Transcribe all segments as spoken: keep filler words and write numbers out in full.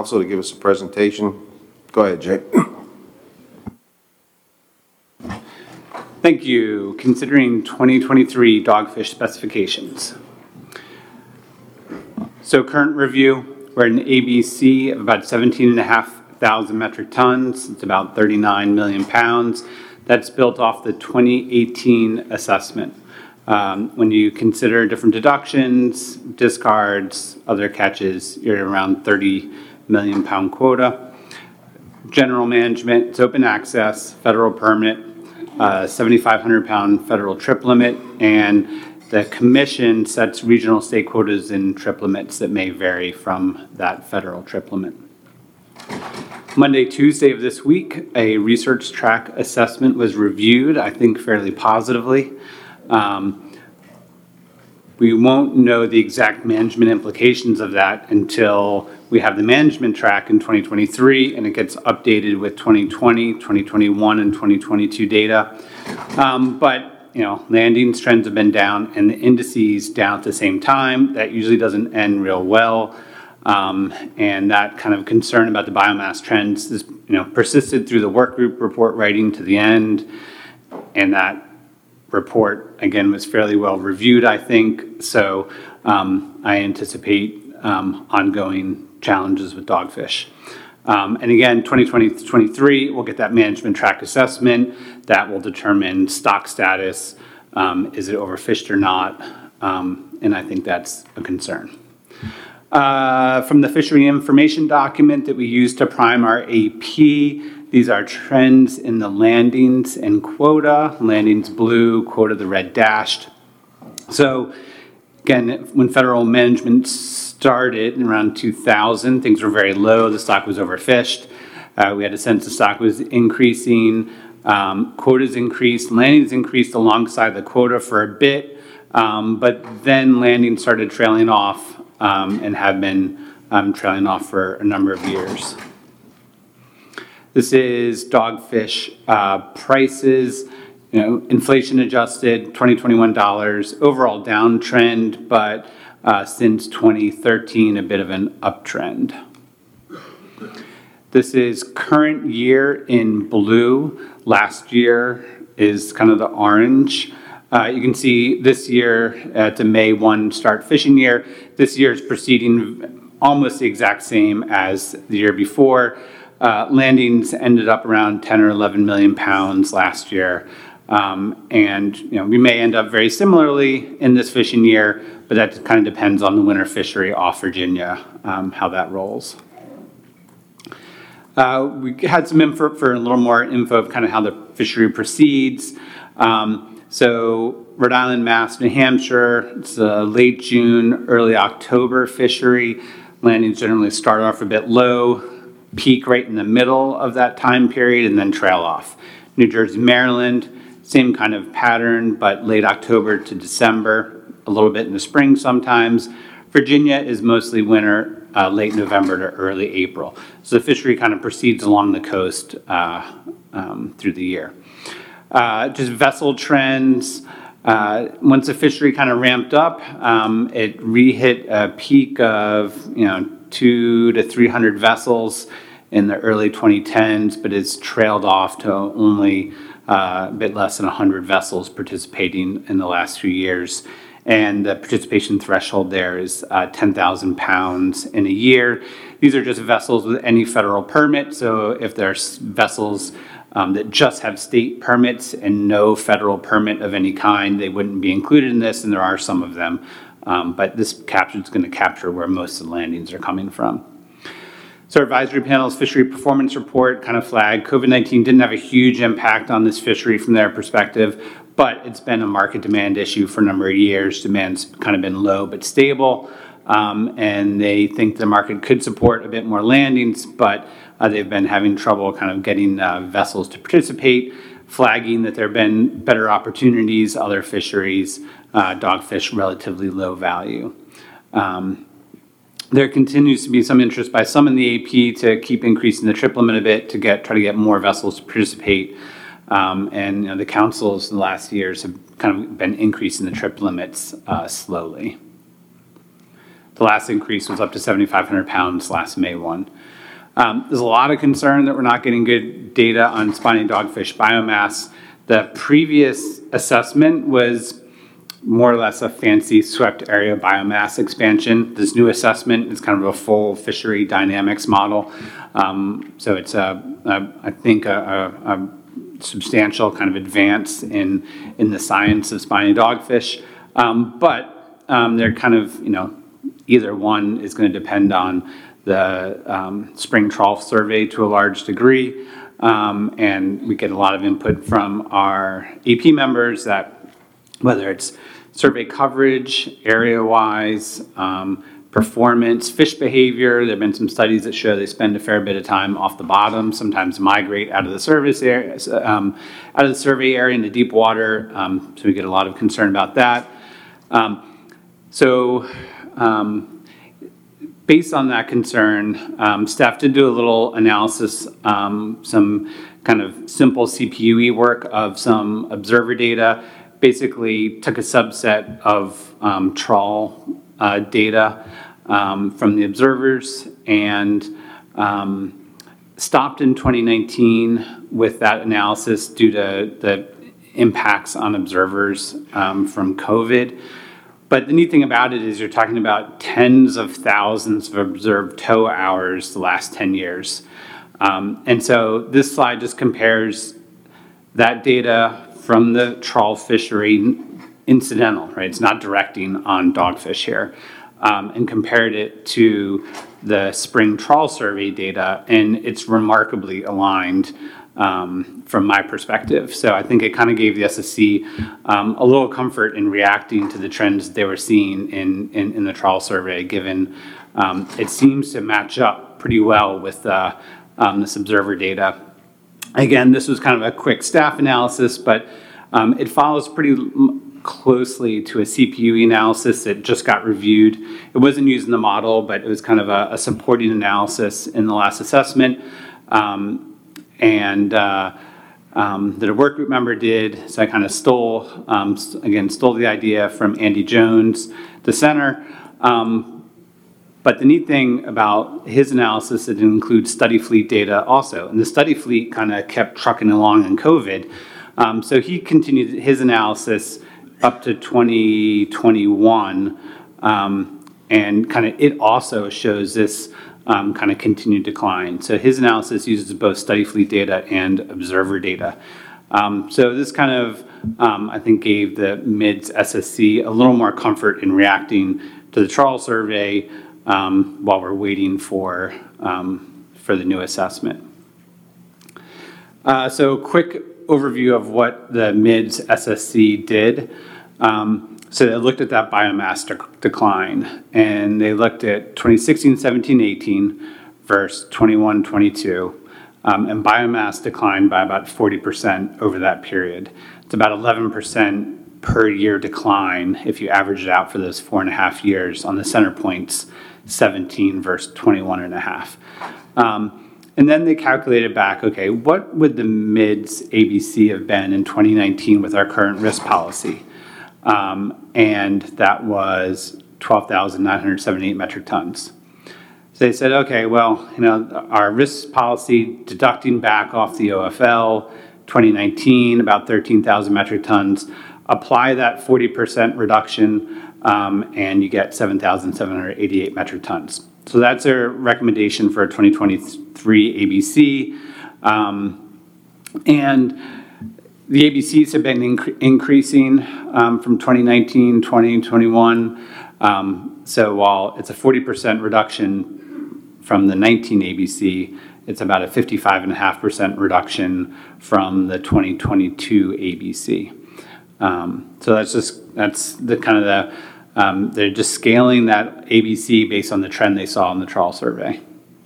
council to give us a presentation. Go ahead, Jay. Thank you. Considering twenty twenty-three dogfish specifications. So current review, we're at an A B C of about seventeen and a half thousand metric tons. It's about thirty-nine million pounds. That's built off the twenty eighteen assessment. Um, when you consider different deductions, discards, other catches, you're around thirty million pound quota. General management, it's open access, federal permit, uh, seventy-five hundred pound federal trip limit, and the commission sets regional state quotas and trip limits that may vary from that federal trip limit. Monday, Tuesday of this week, a research track assessment was reviewed, I think fairly positively. Um, we won't know the exact management implications of that until we have the management track in twenty twenty-three and it gets updated with twenty twenty, twenty twenty-one, and twenty twenty-two data. Um, but, you know, landings trends have been down and the indices down at the same time. That usually doesn't end real well. Um, and that kind of concern about the biomass trends is, you know, persisted through the work group report writing to the end. And that report, again, was fairly well reviewed, I think. So um, I anticipate um, ongoing challenges with dogfish. Um, and again, twenty twenty to twenty-three, we'll get that management track assessment that will determine stock status. Um, is it overfished or not? Um, and I think that's a concern. Uh, from the fishery information document that we use to prime our A P, these are trends in the landings and quota. Landings blue, quota the red dashed. So again, when federal management started in around two thousand, things were very low. The stock was overfished. Uh, we had a sense the stock was increasing. Um, quotas increased. Landings increased alongside the quota for a bit. Um, but then landings started trailing off. Um, and have been um, trailing off for a number of years. This is dogfish uh, prices, you know, inflation adjusted, twenty twenty-one dollars, overall downtrend, but uh, since twenty thirteen, a bit of an uptrend. This is current year in blue. Last year is kind of the orange. Uh, you can see this year at the May first start fishing year, this year is proceeding almost the exact same as the year before. Uh, landings ended up around ten or eleven million pounds last year. Um, and you know, we may end up very similarly in this fishing year, but that kind of depends on the winter fishery off Virginia, um, how that rolls. Uh, we had some info for a little more info of kind of how the fishery proceeds. Um, So Rhode Island, Mass, New Hampshire, it's a late June, early October fishery. Landings generally start off a bit low, peak right in the middle of that time period, and then trail off. New Jersey, Maryland, same kind of pattern, but late October to December, a little bit in the spring sometimes. Virginia is mostly winter, uh, late November to early April. So the fishery kind of proceeds along the coast uh, um, through the year. Uh, just vessel trends. Uh, once the fishery kind of ramped up, um, it re-hit a peak of you know two to three hundred vessels in the early twenty tens, but it's trailed off to only uh, a bit less than one hundred vessels participating in the last few years. And the participation threshold there is uh, ten thousand pounds in a year. These are just vessels with any federal permit. So if there's vessels Um, that just have state permits and no federal permit of any kind, they wouldn't be included in this, and there are some of them. Um, but this capture is going to capture where most of the landings are coming from. So our advisory panel's fishery performance report kind of flagged COVID nineteen didn't have a huge impact on this fishery from their perspective, but it's been a market demand issue for a number of years. Demand's kind of been low but stable, um, and they think the market could support a bit more landings, but Uh, they've been having trouble kind of getting uh, vessels to participate, flagging that there have been better opportunities, other fisheries, uh, dogfish relatively low value. Um, there continues to be some interest by some in the A P to keep increasing the trip limit a bit to get try to get more vessels to participate. Um, and you know, the councils in the last years have kind of been increasing the trip limits uh, slowly. The last increase was up to seventy-five hundred pounds last May first. Um, there's a lot of concern that we're not getting good data on spiny dogfish biomass. The previous assessment was more or less a fancy swept area biomass expansion. This new assessment is kind of a full fishery dynamics model. Um, so it's, a, a, I think, a, a, a substantial kind of advance in, in the science of spiny dogfish. Um, but um, they're kind of, you know, either one is going to depend on the um, spring trawl survey to a large degree. Um, and we get a lot of input from our A P members that whether it's survey coverage, area-wise, um, performance, fish behavior. There have been some studies that show they spend a fair bit of time off the bottom, sometimes migrate out of the service area, um, out of the survey area into deep water. Um, so we get a lot of concern about that. Um, so um, based on that concern, um, staff did do a little analysis, um, some kind of simple C P U E work of some observer data. Basically took a subset of um, trawl uh, data um, from the observers and um, stopped in twenty nineteen with that analysis due to the impacts on observers um, from COVID. But the neat thing about it is you're talking about tens of thousands of observed tow hours the last ten years. Um, and so this slide just compares that data from the trawl fishery, incidental, right? It's not directing on dogfish here, um, and compared it to the spring trawl survey data, and it's remarkably aligned um, from my perspective. So I think it kind of gave the S S C um, a little comfort in reacting to the trends they were seeing in, in, in the trawl survey, given um, it seems to match up pretty well with uh, um, this observer data. Again, this was kind of a quick staff analysis, but um, it follows pretty closely to a C P U E analysis that just got reviewed. It wasn't used in the model, but it was kind of a, a supporting analysis in the last assessment, um, and uh, um, that a work group member did. So I kind of stole, um, again, stole the idea from Andy Jones, the center. Um, But the neat thing about his analysis, it includes study fleet data also. And the study fleet kind of kept trucking along in COVID. Um, so he continued his analysis up to twenty twenty-one. Um, and kind of it also shows this um, kind of continued decline. So his analysis uses both study fleet data and observer data. Um, so this kind of, um, I think, gave the M I D S S S C a little more comfort in reacting to the trawl survey Um, while we're waiting for, um, for the new assessment. Uh, so quick overview of what the M I D S S S C did. Um, so they looked at that biomass de decline, and they looked at twenty sixteen, seventeen, eighteen versus twenty-one, twenty-two, um, and biomass declined by about forty percent over that period. It's about eleven percent per year decline if you average it out for those four and a half years on the center points, seventeen versus twenty-one and a half. Um, and then they calculated back, okay, what would the M I D S A B C have been in twenty nineteen with our current risk policy? Um, and that was twelve thousand nine hundred seventy-eight metric tons. So they said, okay, well, you know, our risk policy deducting back off the O F L, twenty nineteen, about thirteen thousand metric tons, apply that forty percent reduction, Um, and you get seven thousand seven hundred eighty-eight metric tons. So that's their recommendation for twenty twenty-three A B C. Um, and the A B Cs have been inc increasing um, from twenty nineteen, twenty, twenty-one. Um, so while it's a forty percent reduction from the nineteen A B C, it's about a fifty-five point five percent reduction from the twenty twenty-two A B C. Um, so that's just, that's the kind of the, Um, they're just scaling that A B C based on the trend they saw in the trawl survey.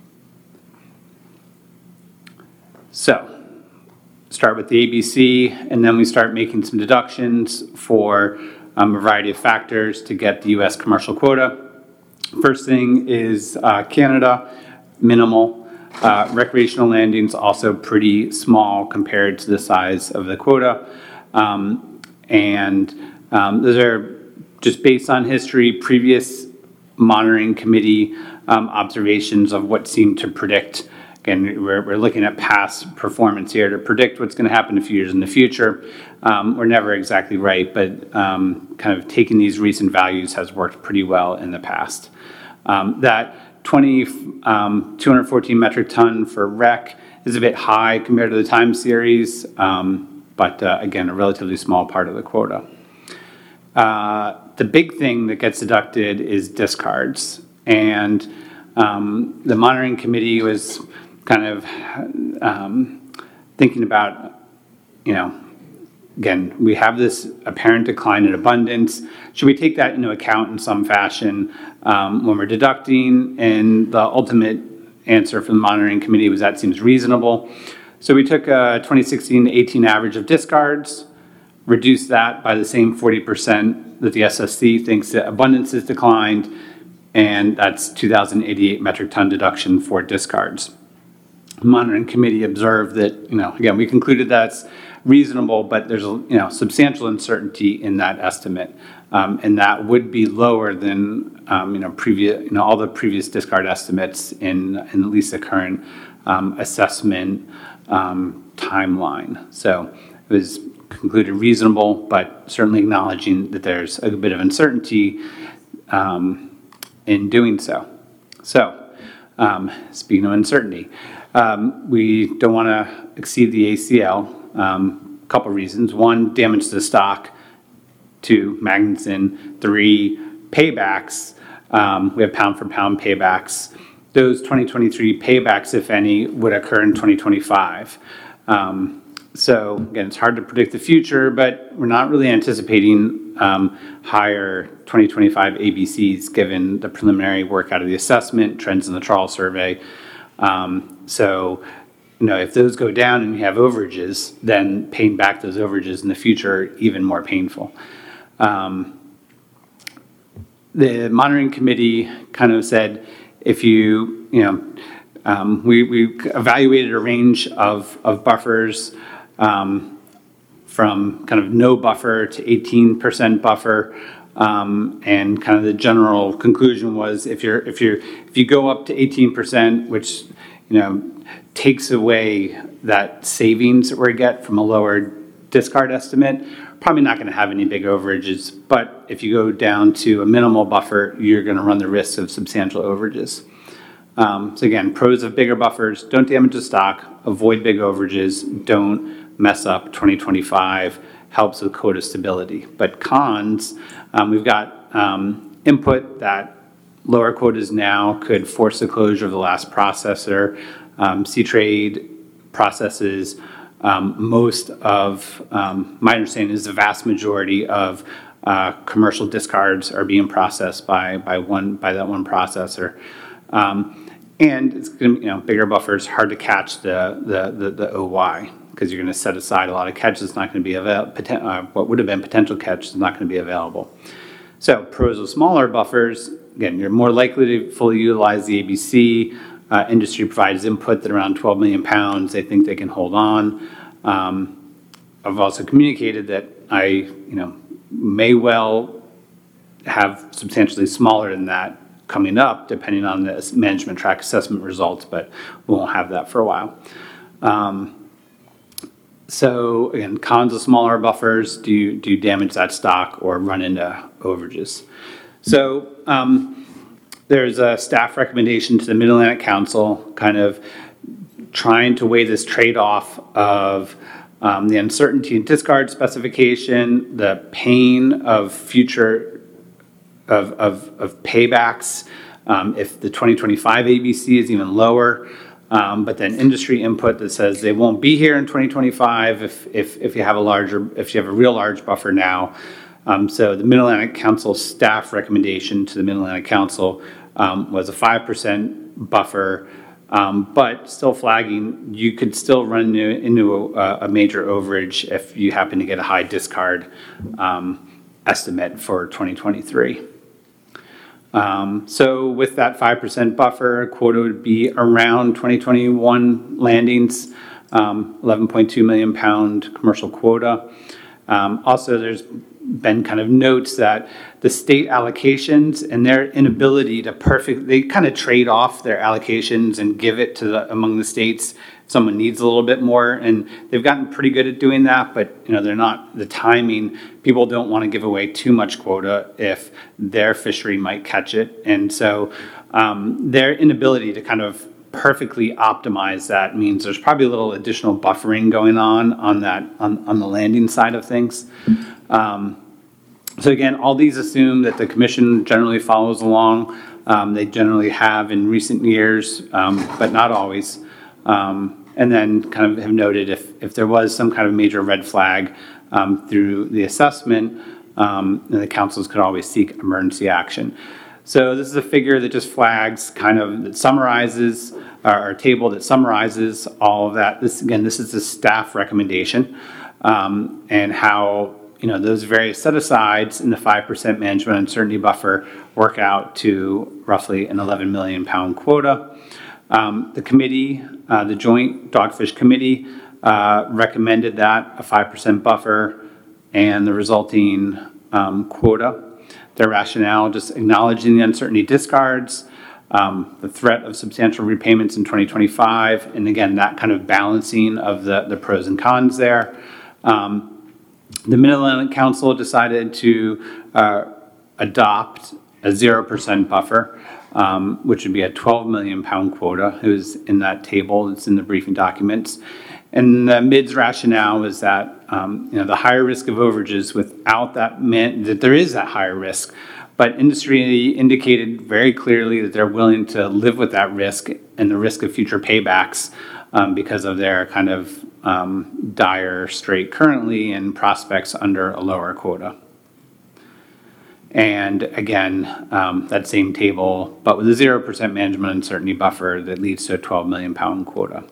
So, start with the A B C, and then we start making some deductions for um, a variety of factors to get the U S commercial quota. First thing is uh, Canada, minimal. Uh, recreational landings also pretty small compared to the size of the quota. Um, and um, those are just based on history, previous monitoring committee um, observations of what seemed to predict. Again, we're, we're looking at past performance here to predict what's going to happen a few years in the future. Um, we're never exactly right, but um, kind of taking these recent values has worked pretty well in the past. Um, that twenty, um, two hundred fourteen metric ton for rec is a bit high compared to the time series, um, but uh, again, a relatively small part of the quota. Uh, the big thing that gets deducted is discards, and um, the monitoring committee was kind of um, thinking about, you know, again, we have this apparent decline in abundance. Should we take that into account in some fashion um, when we're deducting? And the ultimate answer from the monitoring committee was that seems reasonable. So we took a twenty sixteen to eighteen average of discards, reduced that by the same forty percent that the S S C thinks that abundance has declined, and that's two thousand eighty-eight metric ton deduction for discards. The monitoring committee observed that, you know, again, we concluded that's reasonable, but there's, you know, substantial uncertainty in that estimate, um, and that would be lower than, um, you know, previous, you know, all the previous discard estimates in, in at least the current um, assessment um, timeline. So it was concluded reasonable, but certainly acknowledging that there's a bit of uncertainty um, in doing so. So, um, speaking of uncertainty, um, we don't want to exceed the A C L. Um, a couple reasons. One, damage to the stock. Two, Magnuson. Three, paybacks. Um, we have pound for pound paybacks. Those twenty twenty-three paybacks, if any, would occur in twenty twenty-five. Um, so again, it's hard to predict the future, but we're not really anticipating um, higher twenty twenty-five A B Cs given the preliminary work out of the assessment, trends in the trawl survey. Um, so, you know, if those go down and you have overages, then paying back those overages in the future are even more painful. Um, the monitoring committee kind of said, if you, you know, um, we, we evaluated a range of, of buffers um, from kind of no buffer to eighteen percent buffer. Um, and kind of the general conclusion was if you're, if you're, if you go up to eighteen percent, which, you know, takes away that savings that we get from a lower discard estimate, probably not going to have any big overages. But if you go down to a minimal buffer, you're going to run the risk of substantial overages. Um, so again, pros of bigger buffers: don't damage the stock, avoid big overages, don't mess up twenty twenty-five, helps with quota stability. But cons, um, we've got um, input that lower quotas now could force the closure of the last processor. Um, C-Trade processes um, most of, um, my understanding is the vast majority of uh, commercial discards are being processed by by one by that one processor. Um, and it's going to, you know, bigger buffers, hard to catch the the the, the O Y, because you're going to set aside a lot of catch that's not going to be available. Uh, what would have been potential catch is not going to be available. So pros of smaller buffers: again, you're more likely to fully utilize the A B C. Uh, industry provides input that around twelve million pounds they think they can hold on. Um, I've also communicated that I, you know, may well have substantially smaller than that coming up, depending on the management track assessment results, but we won't have that for a while. Um, so again, cons of smaller buffers: do you, do you damage that stock or run into overages? So um, there's a staff recommendation to the Mid-Atlantic Council, kind of trying to weigh this trade-off of um, the uncertainty in discard specification, the pain of future of, of, of paybacks um, if the twenty twenty-five A B C is even lower, um, but then industry input that says they won't be here in twenty twenty-five if, if, if you have a larger, if you have a real large buffer now. Um, so the Mid-Atlantic Council staff recommendation to the Mid-Atlantic Council um, was a five percent buffer, um, but still flagging you could still run into, into a, a major overage if you happen to get a high discard um, estimate for twenty twenty-three. Um, so with that five percent buffer, quota would be around twenty twenty-one landings, um, eleven point two million pound commercial quota. Um, also, there's been kind of notes that the state allocations and their inability to perfect, they kind of trade off their allocations and give it to the, among the states. Someone needs a little bit more, and they've gotten pretty good at doing that, but you know, they're not, the timing, people don't want to give away too much quota if their fishery might catch it. And so um, their inability to kind of perfectly optimize that means there's probably a little additional buffering going on on that, on, on the landing side of things. Um, so again, all these assume that the commission generally follows along. Um, they generally have in recent years, um, but not always. Um, and then kind of have noted if, if there was some kind of major red flag um, through the assessment, um, then the councils could always seek emergency action. So this is a figure that just flags, kind of, that summarizes, or a table that summarizes all of that. This, again, this is the staff recommendation, um, and how, you know, those various set-asides in the five percent management uncertainty buffer work out to roughly an eleven million pound quota. Um, the committee, uh, the Joint Dogfish Committee, uh, recommended that, a five percent buffer, and the resulting um, quota. Their rationale, just acknowledging the uncertainty discards, um, the threat of substantial repayments in twenty twenty-five, and again, that kind of balancing of the, the pros and cons there. Um, the Mid-Atlantic Council decided to uh, adopt a zero percent buffer, um, which would be a twelve million pound quota. It was in that table, it's in the briefing documents. And the M I D's rationale is that um, you know, the higher risk of overages without that meant that there is that higher risk, but industry indicated very clearly that they're willing to live with that risk and the risk of future paybacks um, because of their kind of um, dire strait currently and prospects under a lower quota. And again, um, that same table, but with a zero percent management uncertainty buffer that leads to a twelve million pound quota.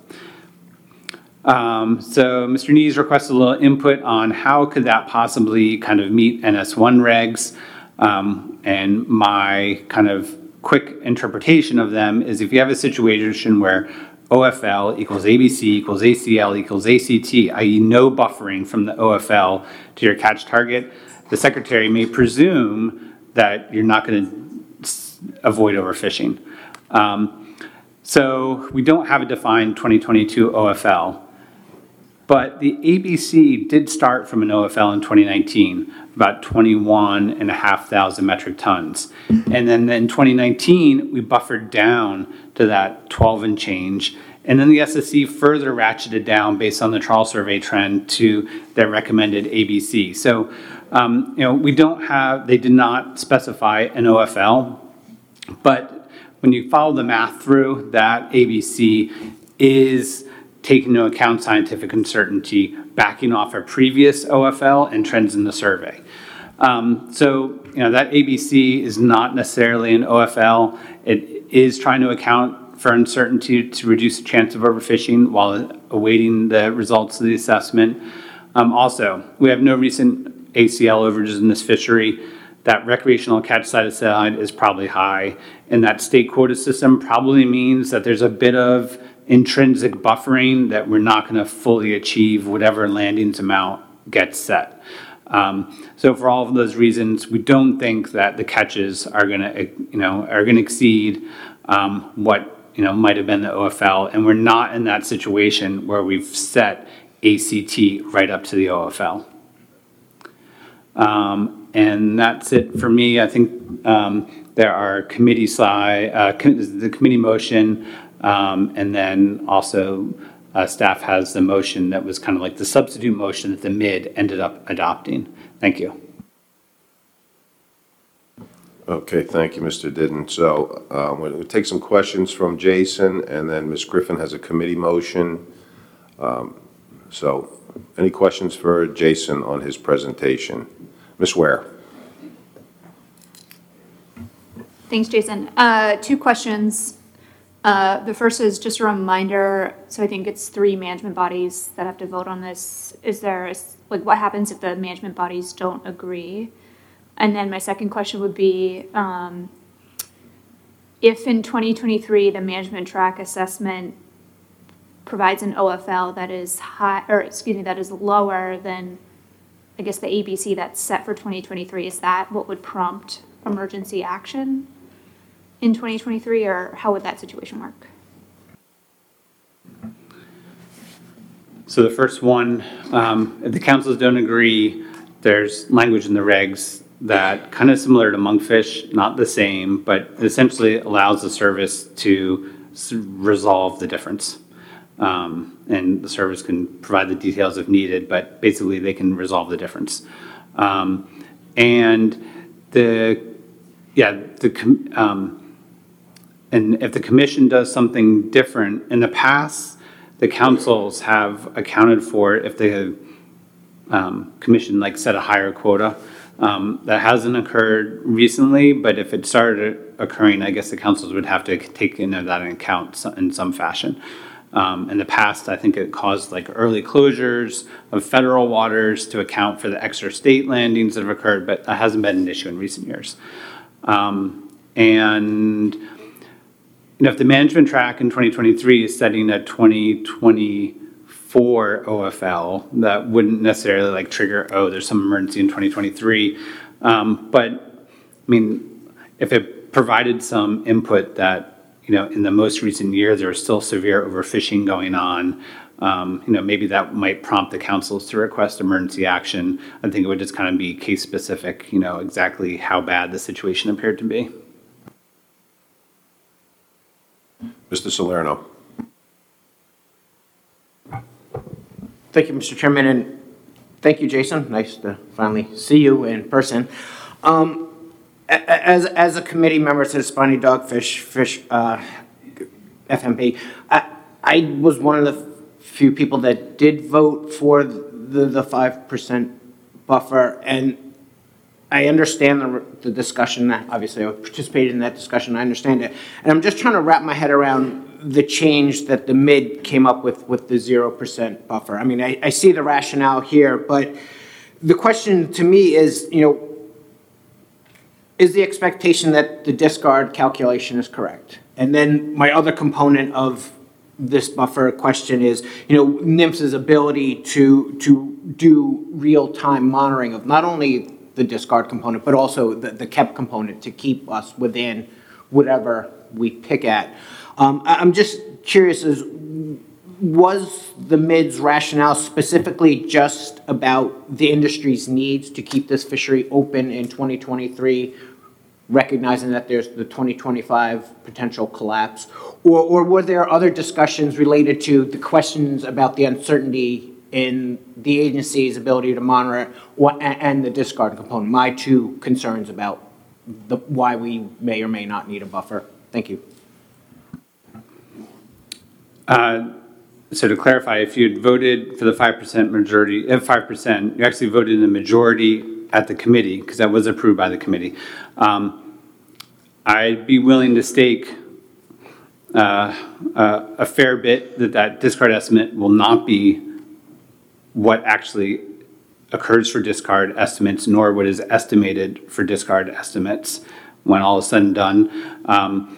Um, so Mister Nees requested a little input on how could that possibly kind of meet N S one regs. Um, and my kind of quick interpretation of them is if you have a situation where O F L equals A B C equals A C L equals A C T, that is no buffering from the O F L to your catch target, the secretary may presume that you're not going to avoid overfishing. Um, so we don't have a defined twenty twenty-two O F L. But the A B C did start from an O F L in twenty nineteen, about twenty-one and a half thousand metric tons. And then in twenty nineteen, we buffered down to that twelve and change. And then the S S C further ratcheted down based on the trawl survey trend to their recommended A B C. So, um, you know, we don't have, they did not specify an O F L, but when you follow the math through, that A B C is taking into account scientific uncertainty, backing off our previous O F L and trends in the survey. Um, so, you know, that A B C is not necessarily an O F L. It is trying to account for uncertainty to reduce the chance of overfishing while awaiting the results of the assessment. Um, also, we have no recent A C L overages in this fishery. That recreational catch set aside is probably high, and that state quota system probably means that there's a bit of intrinsic buffering that we're not going to fully achieve whatever landings amount gets set. Um, so for all of those reasons, we don't think that the catches are going to, you know, are going to exceed um, what, you know, might have been the O F L, and we're not in that situation where we've set A C T right up to the O F L. Um, and that's it for me. I think um, there are committee side, uh, com the committee motion. Um, and then also uh, staff has the motion that was kind of like the substitute motion that the M I D ended up adopting. Thank you. Okay, thank you, Mister Didden. So um, we'll take some questions from Jason, and then Miz Griffin has a committee motion. Um, so any questions for Jason on his presentation? Miz Ware. Thanks, Jason. Uh, two questions. Uh, the first is just a reminder, so I think it's three management bodies that have to vote on this. Is there, a, like, what happens if the management bodies don't agree? And then my second question would be, um, if in twenty twenty-three the management track assessment provides an O F L that is high, or excuse me, that is lower than I guess, the A B C that's set for twenty twenty-three, is that what would prompt emergency action in twenty twenty-three, or how would that situation work? So the first one, um, if the councils don't agree, there's language in the regs that kind of similar to monkfish, not the same, but essentially allows the service to s- resolve the difference. Um, and the service can provide the details if needed, but basically they can resolve the difference. Um, and the, yeah, the, com- um, and if the commission does something different, in the past, the councils have accounted for it if the um, commission like set a higher quota. Um, that hasn't occurred recently, but if it started occurring, I guess the councils would have to take into that in account so- in some fashion. Um, in the past, I think it caused like early closures of federal waters to account for the extra state landings that have occurred, but that hasn't been an issue in recent years. Um, and You know, if the management track in twenty twenty-three is setting a twenty twenty-four O F L, that wouldn't necessarily like trigger, oh, there's some emergency in twenty twenty-three. Um, but, I mean, if it provided some input that, you know, in the most recent year, there was still severe overfishing going on, um, you know, maybe that might prompt the councils to request emergency action. I think it would just kind of be case specific, you know, exactly how bad the situation appeared to be. Mister Salerno. Thank you, Mister Chairman, and thank you, Jason. Nice to finally see you in person. Um, a- a- as, as a committee member to the Spiny Dogfish Fish, uh, F M P, I, I was one of the few people that did vote for the, the five percent buffer, and I understand the, the discussion. That obviously I participated in that discussion. I understand it. And I'm just trying to wrap my head around the change that the mid came up with with the zero percent buffer. I mean, I, I see the rationale here, but the question to me is, you know, is the expectation that the discard calculation is correct? And then my other component of this buffer question is, you know, NIMS's ability to, to do real-time monitoring of not only the discard component, but also the, the kept component to keep us within whatever we pick at. Um, I, I'm just curious, as was the mid's rationale specifically just about the industry's needs to keep this fishery open in twenty twenty-three, recognizing that there's the twenty twenty-five potential collapse? Or, or were there other discussions related to the questions about the uncertainty in the agency's ability to monitor what, and the discard component? My two concerns about the, why we may or may not need a buffer. Thank you. Uh, so to clarify, if you'd voted for the five percent majority, uh, five percent, you actually voted in the majority at the committee, because that was approved by the committee. Um, I'd be willing to stake uh, uh, a fair bit that that discard estimate will not be what actually occurs for discard estimates, nor what is estimated for discard estimates when all is said and done. Um,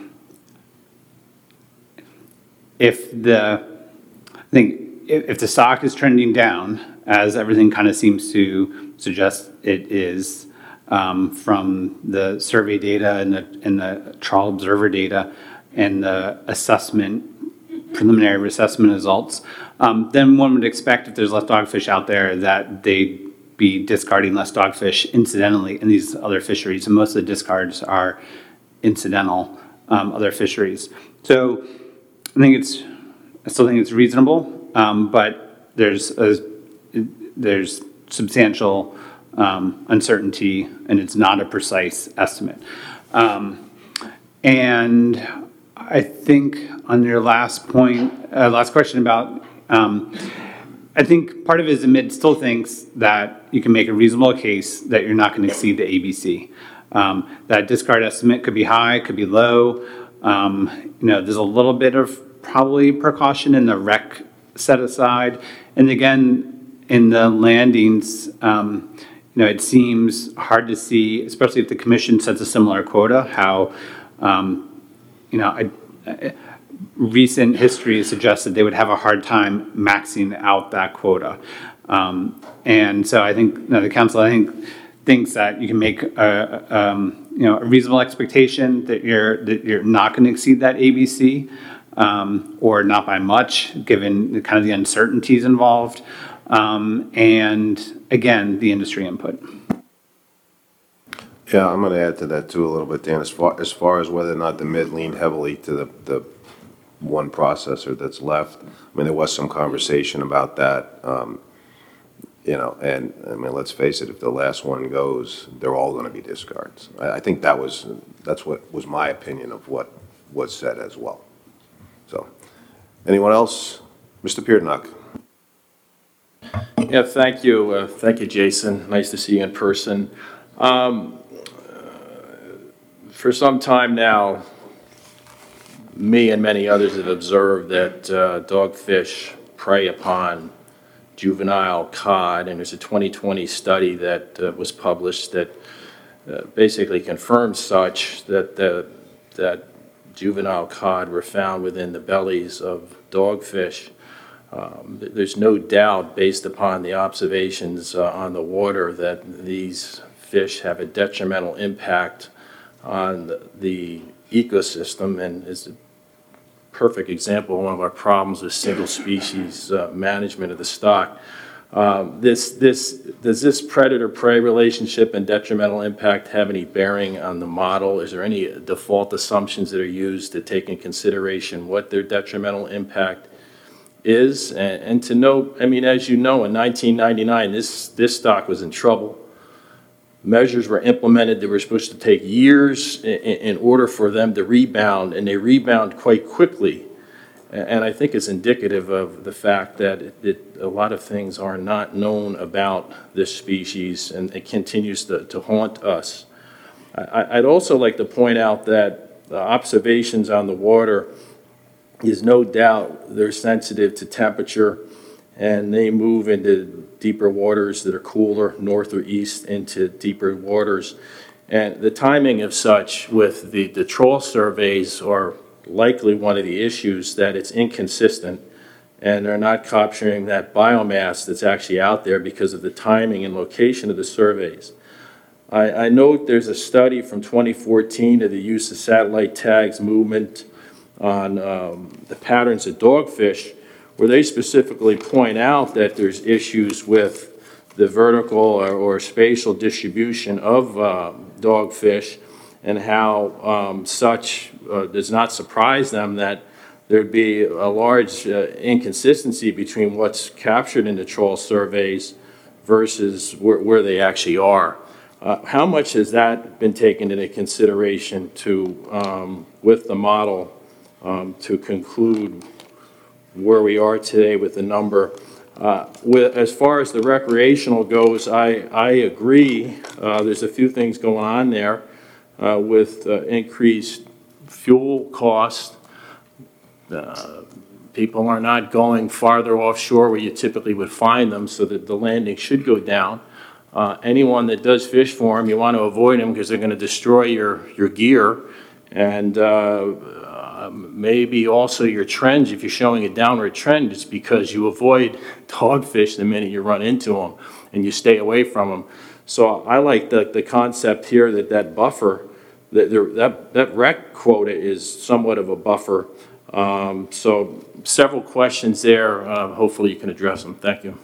if the, I think if, if the stock is trending down, as everything kind of seems to suggest it is, um, from the survey data and the, and the trawl observer data and the assessment, preliminary assessment results, um, then one would expect if there's less dogfish out there that they'd be discarding less dogfish incidentally in these other fisheries. And most of the discards are incidental um, other fisheries. So I think it's, I still think it's reasonable, um, but there's a, there's substantial um, uncertainty, and it's not a precise estimate. Um, and I think on your last point, uh, last question about, um, I think part of it is the mid still thinks that you can make a reasonable case that you're not going to exceed the A B C. Um, that discard estimate could be high, could be low. Um, you know, there's a little bit of probably precaution in the rec set aside. And again, in the landings, um, you know, it seems hard to see, especially if the commission sets a similar quota, how, um, you know, I, I, recent history suggests that they would have a hard time maxing out that quota. Um, And so I think, no, the council, I think, thinks that you can make a, um, you know, a reasonable expectation that you're, that you're not going to exceed that A B C, um, or not by much, given the kind of the uncertainties involved, um, and again, the industry input. Yeah, I'm going to add to that too a little bit, Dan, as far, as far as whether or not the mid leaned heavily to the, the one processor that's left. I mean, there was some conversation about that, um, you know, and, I mean, let's face it, if the last one goes, they're all going to be discards. I, I think that was, that's what was my opinion of what was said as well. So, anyone else? Mister Peternock. Yeah, thank you. Uh, thank you, Jason. Nice to see you in person. Um, For some time now, me and many others have observed that uh, dogfish prey upon juvenile cod, and there's a twenty twenty study that uh, was published that uh, basically confirms such, that the, that juvenile cod were found within the bellies of dogfish. Um, there's no doubt, based upon the observations uh, on the water, that these fish have a detrimental impact on the, the ecosystem, and is a perfect example of one of our problems with single species uh, management of the stock. Um, this, this, does this predator-prey relationship and detrimental impact have any bearing on the model? Is there any default assumptions that are used to take in consideration what their detrimental impact is? And, and to note, I mean, as you know, in nineteen ninety-nine, this, this stock was in trouble. Measures were implemented that were supposed to take years in, in order for them to rebound, and they rebound quite quickly. And I think it's indicative of the fact that it, it, a lot of things are not known about this species, and it continues to, to haunt us. I, I'd also like to point out that the observations on the water is no doubt they're sensitive to temperature, and they move into deeper waters that are cooler, north or east into deeper waters. And the timing of such with the, the trawl surveys are likely one of the issues, that it's inconsistent, and they're not capturing that biomass that's actually out there because of the timing and location of the surveys. I, I note there's a study from twenty fourteen of the use of satellite tags movement on um, the patterns of dogfish, where they specifically point out that there's issues with the vertical or, or spatial distribution of uh, dogfish, and how um, such uh, does not surprise them that there'd be a large uh, inconsistency between what's captured in the trawl surveys versus where, where they actually are. Uh, how much has that been taken into consideration to, um, with the model, um, to conclude where we are today with the number? Uh, with, as far as the recreational goes, I, I agree. Uh, there's a few things going on there uh, with uh, increased fuel cost. Uh, people are not going farther offshore where you typically would find them, so that the landing should go down. Uh, anyone that does fish for them, you want to avoid them because they're going to destroy your, your gear, and uh, uh, maybe also your trends. If you're showing a downward trend, it's because you avoid dogfish the minute you run into them, and you stay away from them. So I like the, the concept here that that buffer, that, that, that rec quota is somewhat of a buffer. Um, so several questions there. Uh, hopefully you can address them. Thank you.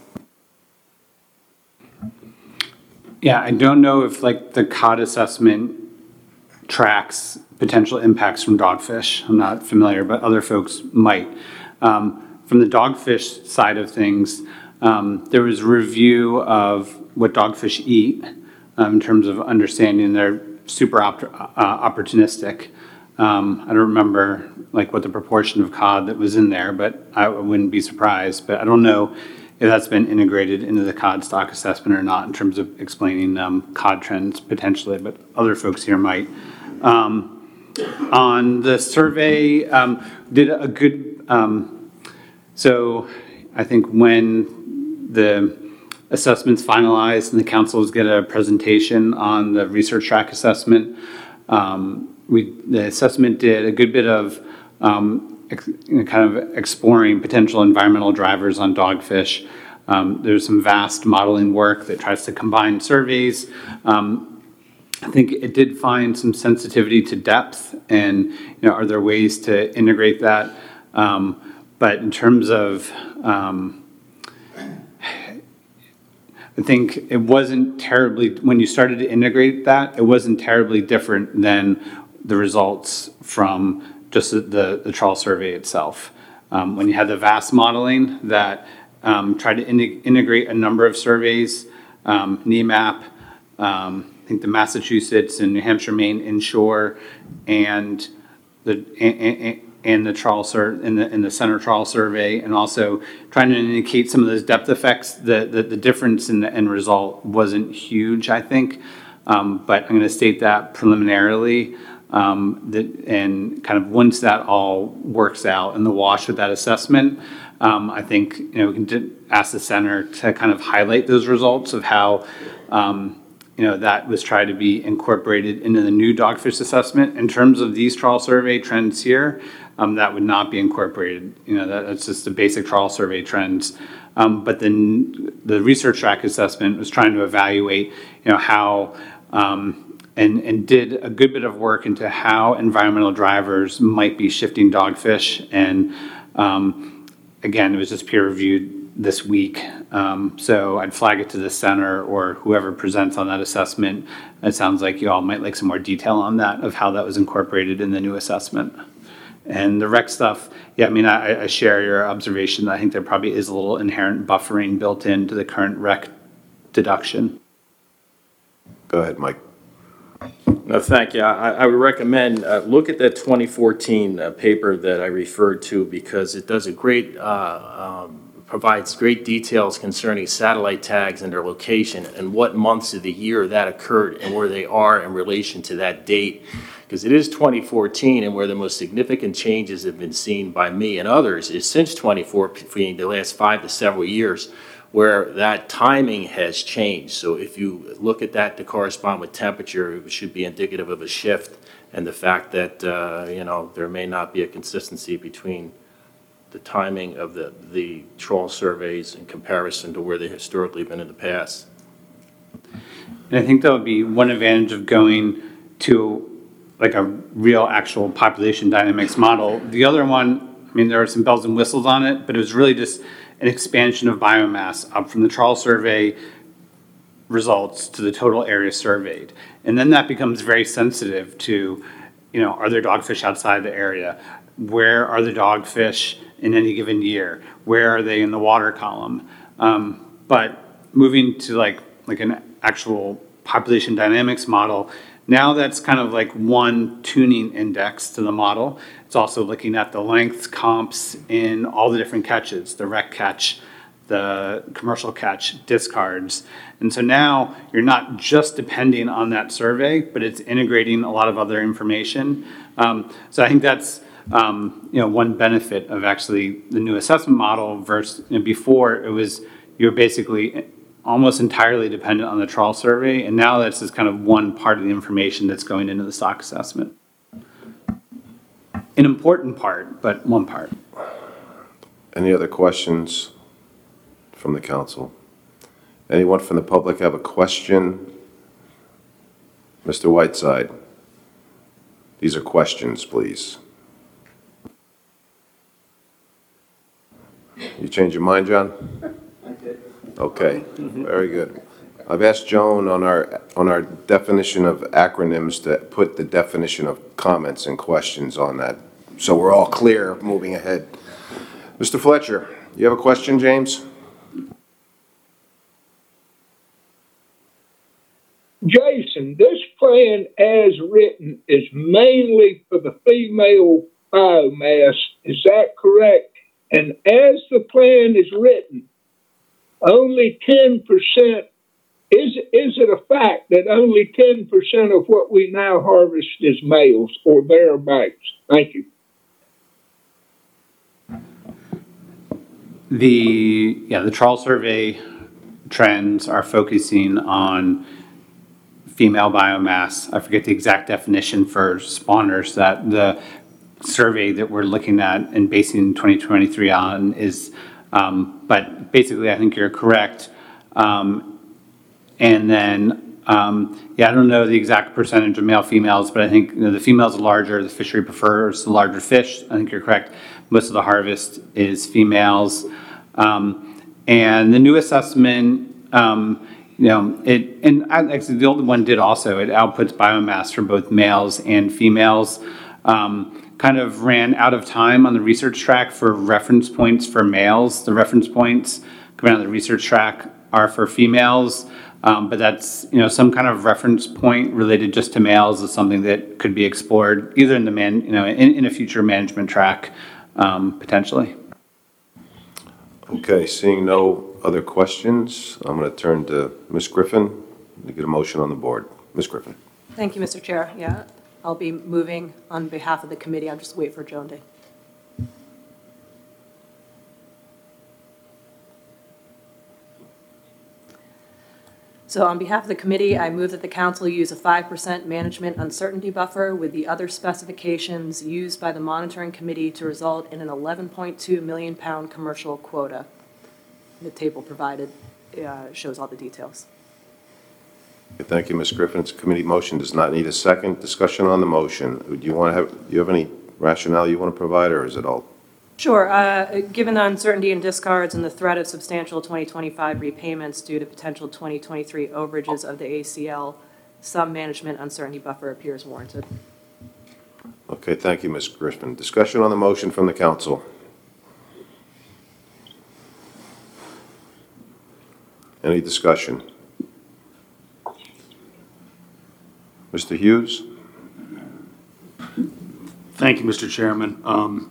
Yeah, I don't know if like the cod assessment tracks potential impacts from dogfish. I'm not familiar, but other folks might. Um, from the dogfish side of things, um, there was a review of what dogfish eat um, in terms of understanding they're super op uh, opportunistic. Um, I don't remember like what the proportion of cod that was in there, but I wouldn't be surprised. But I don't know if that's been integrated into the cod stock assessment or not in terms of explaining um, cod trends potentially, but other folks here might. Um, on the survey, um, did a good, um, so I think when the assessment's finalized and the councils get a presentation on the research track assessment, um, we, the assessment did a good bit of um, ex, you know, kind of exploring potential environmental drivers on dogfish. Um, there's some vast modeling work that tries to combine surveys. Um, I think it did find some sensitivity to depth, and you know, are there ways to integrate that? Um, but in terms of, um, I think it wasn't terribly, when you started to integrate that, it wasn't terribly different than the results from just the, the, the trawl survey itself. Um, when you had the vast modeling that um, tried to in integrate a number of surveys, um, N E M A P, um, I think the Massachusetts and New Hampshire, Maine inshore, and the and, and the trawl sur in the in the center trawl survey, and also trying to indicate some of those depth effects. The the, the difference in the end result wasn't huge, I think, um, but I'm going to state that preliminarily. Um, that and kind of once that all works out in the wash with that assessment, um, I think you know we can ask the center to kind of highlight those results of how um, you know that was tried to be incorporated into the new dogfish assessment. In terms of these trawl survey trends here, um, that would not be incorporated. You know that, that's just the basic trawl survey trends. Um, but then the research track assessment was trying to evaluate you know how. Um, And, and did a good bit of work into how environmental drivers might be shifting dogfish. And um, again, it was just peer reviewed this week. Um, so I'd flag it to the center or whoever presents on that assessment. It sounds like you all might like some more detail on that, of how that was incorporated in the new assessment. And the rec stuff, yeah, I mean, I, I share your observation. I think there probably is a little inherent buffering built into the current rec deduction. Go ahead, Mike. No, thank you. I, I would recommend, uh, look at that twenty fourteen uh, paper that I referred to, because it does a great, uh, um, provides great details concerning satellite tags and their location and what months of the year that occurred and where they are in relation to that date. Because it is twenty fourteen, and where the most significant changes have been seen by me and others is since twenty fourteen, the last five to several years, where that timing has changed. So if you look at that to correspond with temperature, it should be indicative of a shift, and the fact that, uh, you know, there may not be a consistency between the timing of the, the trawl surveys in comparison to where they've historically been in the past. And I think that would be one advantage of going to like a real actual population dynamics model. The other one, I mean, there are some bells and whistles on it, but it was really just an expansion of biomass up from the trawl survey results to the total area surveyed. And then that becomes very sensitive to, you know, are there dogfish outside the area? Where are the dogfish in any given year? Where are they in the water column? Um, but moving to like, like an actual population dynamics model, now that's kind of like one tuning index to the model. It's also looking at the length comps in all the different catches, the rec catch, the commercial catch, discards. And so now you're not just depending on that survey, but it's integrating a lot of other information. Um, so I think that's um, you know, one benefit of actually the new assessment model versus you know, before it was, you were basically almost entirely dependent on the trawl survey, and now that's just kind of one part of the information that's going into the stock assessment. An important part, but one part. Any other questions from the council? Anyone from the public have a question? Mister Whiteside, these are questions, please. You change your mind, John? Okay, very good. I've asked Joan on our on our definition of acronyms to put the definition of comments and questions on that, so we're all clear moving ahead. Mister Fletcher, you have a question, James? Jason, this plan as written is mainly for the female biomass, is that correct? And as the plan is written, only ten percent, is, is it a fact that only ten percent of what we now harvest is males or thereabouts? Thank you. The, yeah, the trawl survey trends are focusing on female biomass. I forget the exact definition for spawners. That the survey that we're looking at and basing twenty twenty-three on is Um, But basically, I think you're correct. Um, And then, um, yeah, I don't know the exact percentage of male, females, but I think, you know, the females are larger, the fishery prefers the larger fish. I think you're correct. Most of the harvest is females. Um, And the new assessment, um, you know, it, and I- actually, the old one did also, it outputs biomass for both males and females. Um, Kind of ran out of time on the research track for reference points for males. The reference points coming out of the research track are for females. Um, But that's, you know, some kind of reference point related just to males is something that could be explored either in the man, you know, in, in a future management track, um, potentially. Okay, seeing no other questions, I'm going to turn to Miz Griffin to get a motion on the board. Miz Griffin. Thank you, Mister Chair. Yeah, I'll be moving on behalf of the committee. I'll just wait for Joan to. So on behalf of the committee, I move that the council use a five percent management uncertainty buffer with the other specifications used by the monitoring committee to result in an eleven point two million pound commercial quota. The table provided uh, shows all the details. Okay, thank you, Miz Griffin. It's a committee motion, does not need a second. Discussion on the motion. Do you want to have, do you have any rationale you want to provide, or is it all? Sure. Uh, Given the uncertainty in discards and the threat of substantial twenty twenty-five repayments due to potential twenty twenty-three overages of the A C L, some management uncertainty buffer appears warranted. Okay, thank you, Miz Griffin. Discussion on the motion from the council. Any discussion? Mister Hughes? Thank you, Mister Chairman. Um,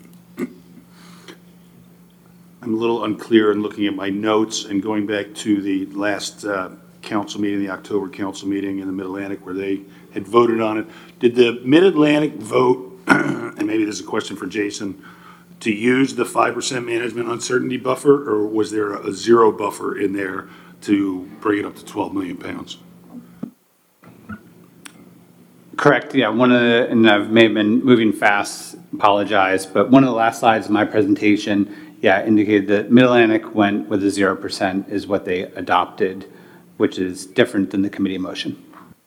I'm a little unclear in looking at my notes and going back to the last uh, council meeting, the October council meeting in the Mid-Atlantic where they had voted on it. Did the Mid-Atlantic vote, and maybe this is a question for Jason, to use the five percent management uncertainty buffer, or was there a zero buffer in there to bring it up to twelve million pounds? Correct, yeah, one of the, and I may have been moving fast, apologize, but one of the last slides of my presentation, yeah, indicated that Mid-Atlantic went with a zero percent is what they adopted, which is different than the committee motion.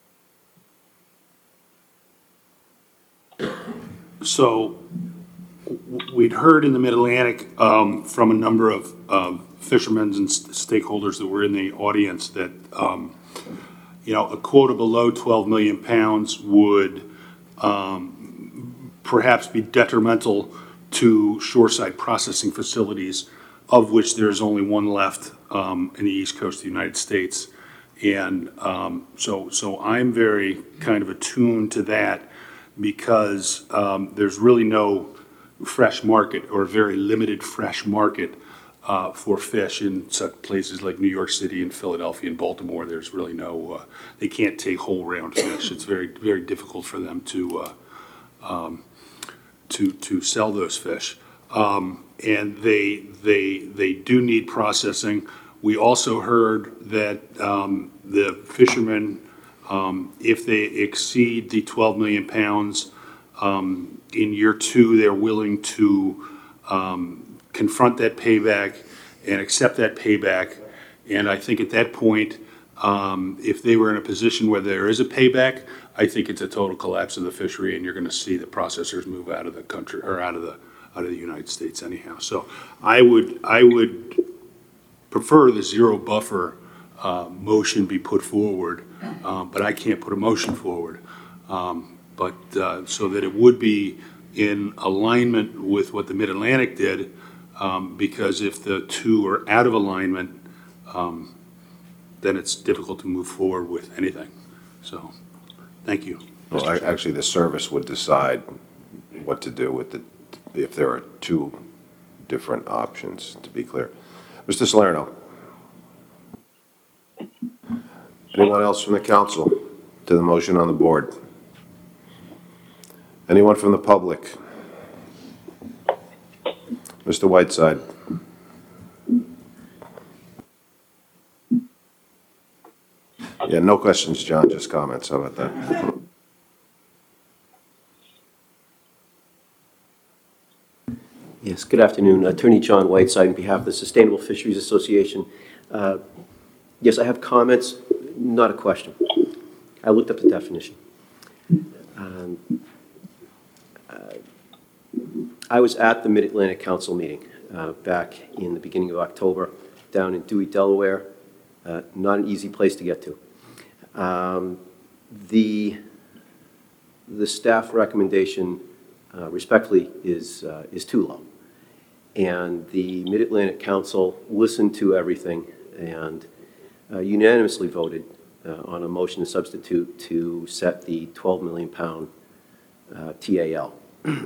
So w- we'd heard in the Mid-Atlantic um, from a number of um, fishermen and st- stakeholders that were in the audience that, um, you know, a quota below twelve million pounds would um, perhaps be detrimental to shoreside processing facilities, of which there's only one left um, in the east coast of the United States. And um, so, so I'm very kind of attuned to that because um, there's really no fresh market or very limited fresh market uh, for fish in such places like New York City and Philadelphia and Baltimore. There's really no, uh, they can't take whole round fish. It's very, very difficult for them to uh, um, to to sell those fish. Um, and they they they do need processing. We also heard that um, the fishermen, um, if they exceed the twelve million pounds um, in year two, they're willing to um, confront that payback and accept that payback. And I think at that point, um, if they were in a position where there is a payback, I think it's a total collapse of the fishery, and you're going to see the processors move out of the country or out of the out of the United States anyhow. So I would I would prefer the zero buffer uh, motion be put forward, um, but I can't put a motion forward. Um, but uh, so that it would be in alignment with what the Mid-Atlantic did, um, because if the two are out of alignment, um, then it's difficult to move forward with anything. So, thank you. Well, I- actually, the service would decide what to do with the, if there are two different options, to be clear. Mister Salerno. Anyone else from the council to the motion on the board? Anyone from the public? Mister Whiteside. Yeah, no questions, John, just comments. How about that? Yes, good afternoon. Attorney John Whiteside on behalf of the Sustainable Fisheries Association. Uh, yes, I have comments, not a question. I looked up the definition. Um, uh, I was at the Mid-Atlantic Council meeting uh, back in the beginning of October down in Dewey, Delaware. Uh, not an easy place to get to. Um, the, the staff recommendation uh, respectfully is, uh, is too low. And the Mid-Atlantic Council listened to everything and uh, unanimously voted uh, on a motion to substitute to set the twelve million pound uh, T A L.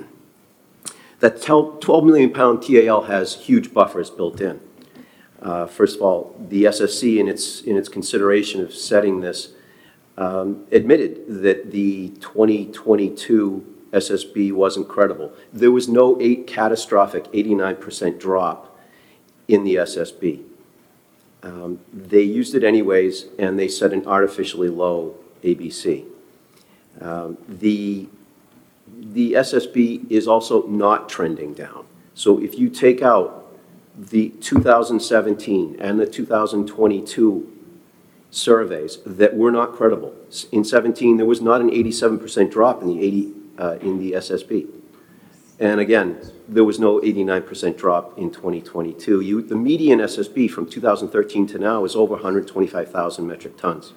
That twelve million pound T A L has huge buffers built in. Uh, first of all, the S S C in its, in its consideration of setting this um, admitted that the twenty twenty-two S S B wasn't credible. There was no eight catastrophic eighty-nine percent drop in the S S B. Um, they used it anyways, and they set an artificially low A B C. Um, the, the S S B is also not trending down. So if you take out the two thousand seventeen and the two thousand twenty-two surveys that were not credible, in seventeen there was not an eighty-seven percent drop in the eighty Uh, in the S S B. And again, there was no eighty-nine percent drop in twenty twenty-two. You, the median S S B from two thousand thirteen to now is over one hundred twenty-five thousand metric tons.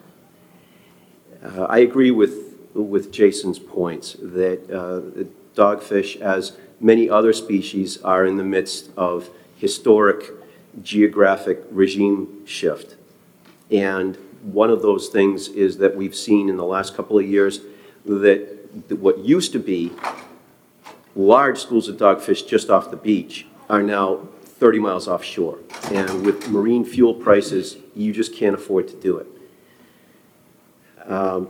Uh, I agree with, with Jason's points that uh, dogfish, as many other species, are in the midst of historic geographic regime shift. And one of those things is that we've seen in the last couple of years that what used to be large schools of dogfish just off the beach are now thirty miles offshore. And with marine fuel prices, you just can't afford to do it. Um,